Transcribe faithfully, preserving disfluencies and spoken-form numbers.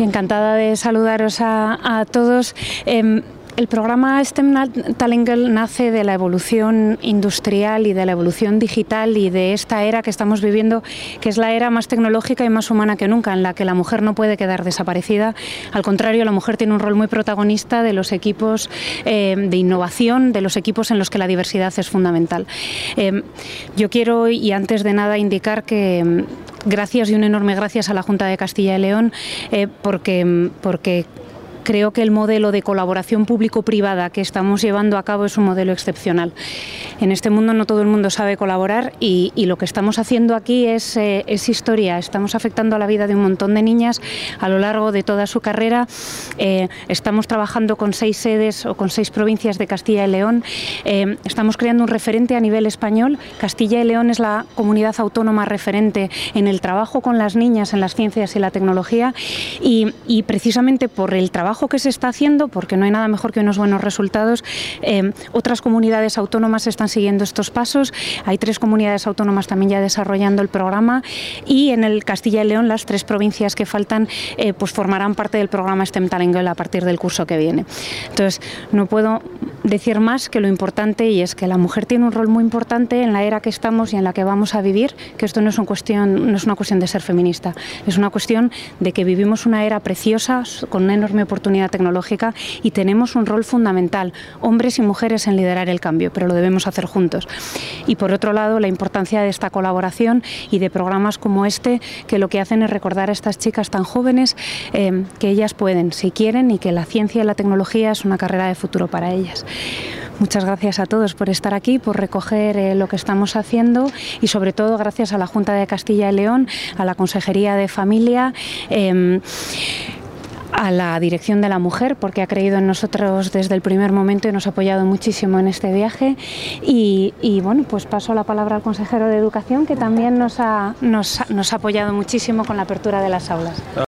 Encantada de saludaros a, a todos. Eh, El programa STEM Talent Girl nace de la evolución industrial y de la evolución digital y de esta era que estamos viviendo, que es la era más tecnológica y más humana que nunca, en la que la mujer no puede quedar desaparecida. Al contrario, la mujer tiene un rol muy protagonista de los equipos eh, de innovación, de los equipos en los que la diversidad es fundamental. Eh, yo quiero, y antes de nada, indicar que gracias y un enorme gracias a la Junta de Castilla y León, eh, porque, porque creo que el modelo de colaboración público-privada que estamos llevando a cabo es un modelo excepcional. En este mundo no todo el mundo sabe colaborar y, y lo que estamos haciendo aquí es, eh, es historia. Estamos afectando a la vida de un montón de niñas a lo largo de toda su carrera. Eh, estamos trabajando con seis sedes o con seis provincias de Castilla y León. Eh, estamos creando un referente a nivel español. Castilla y León es la comunidad autónoma referente en el trabajo con las niñas en las ciencias y la tecnología y, y precisamente por el trabajo que se está haciendo, porque no hay nada mejor que unos buenos resultados, eh, otras comunidades autónomas están siguiendo estos pasos. Hay tres comunidades autónomas también ya desarrollando el programa y en el Castilla y León las tres provincias que faltan eh, pues formarán parte del programa STEM Talent Girl a partir del curso que viene. Entonces, no puedo decir más que lo importante, y es que la mujer tiene un rol muy importante en la era que estamos y en la que vamos a vivir, que esto no es, una cuestión, no es una cuestión de ser feminista, es una cuestión de que vivimos una era preciosa con una enorme oportunidad tecnológica y tenemos un rol fundamental, hombres y mujeres, en liderar el cambio, pero lo debemos hacer juntos. Y por otro lado, la importancia de esta colaboración y de programas como este, que lo que hacen es recordar a estas chicas tan jóvenes eh, que ellas pueden, si quieren, y que la ciencia y la tecnología es una carrera de futuro para ellas. Muchas gracias a todos por estar aquí, por recoger eh, lo que estamos haciendo y sobre todo gracias a la Junta de Castilla y León, a la Consejería de Familia, eh, a la Dirección de la Mujer, porque ha creído en nosotros desde el primer momento y nos ha apoyado muchísimo en este viaje. Y, y bueno, pues paso la palabra al consejero de Educación, que también nos ha, nos, nos ha apoyado muchísimo con la apertura de las aulas.